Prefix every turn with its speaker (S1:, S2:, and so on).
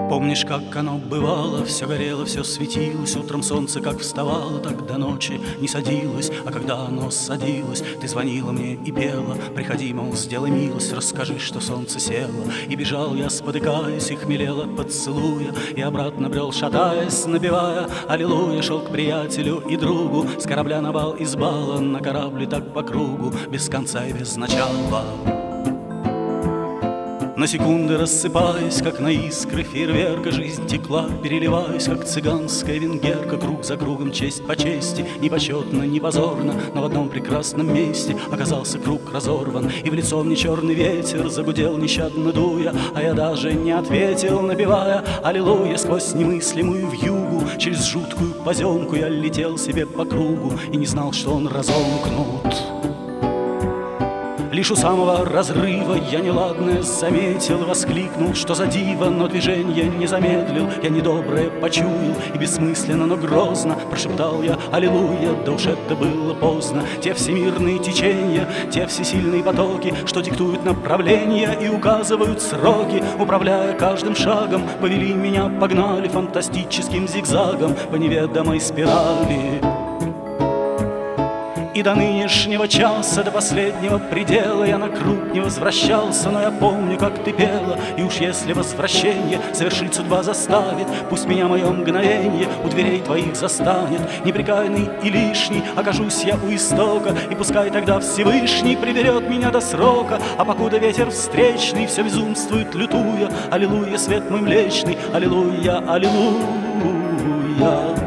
S1: Помнишь, как оно бывало? Все горело, все светилось. Утром солнце как вставало, так до ночи не садилось. А когда оно садилось, ты звонила мне и пела: приходи, мол, сделай милость, расскажи, что солнце село. И бежал я, спотыкаясь, и хмелел от поцелуя, и обратно брел, шатаясь, напевая аллилуйя. Шел к приятелю и другу с корабля на бал, из бала на корабле, так по кругу, без конца и без начала. На секунды рассыпаясь, как на искры фейерверка, жизнь текла, переливаясь, как цыганская венгерка. Круг за кругом, честь по чести, не почетно, не позорно, но в одном прекрасном месте оказался круг разорван, и в лицо мне черный ветер загудел, нещадно дуя. А я даже не ответил, напевая аллилуйя. Сквозь немыслимую вьюгу, через жуткую поземку я летел себе по кругу и не знал, что он разомкнут. Лишь у самого разрыва я неладное заметил, воскликнул, что за диво, но движение не замедлил. Я недоброе почуял, и бессмысленно, но грозно прошептал я аллилуйя. Да уж это было поздно. Те всемирные течения, те всесильные потоки, что диктуют направления и указывают сроки, управляя каждым шагом, повели меня, погнали фантастическим зигзагом по неведомой спирали. И до нынешнего часа, до последнего предела я на круг не возвращался, но я помню, как ты пела. И уж если возвращение совершить судьба заставит, пусть меня мое мгновенье у дверей твоих застанет. Непрекаянный и лишний окажусь я у истока, и пускай тогда Всевышний приберет меня до срока. А покуда ветер встречный все безумствует, лютуя, аллилуйя, свет мой млечный, аллилуйя, аллилуйя.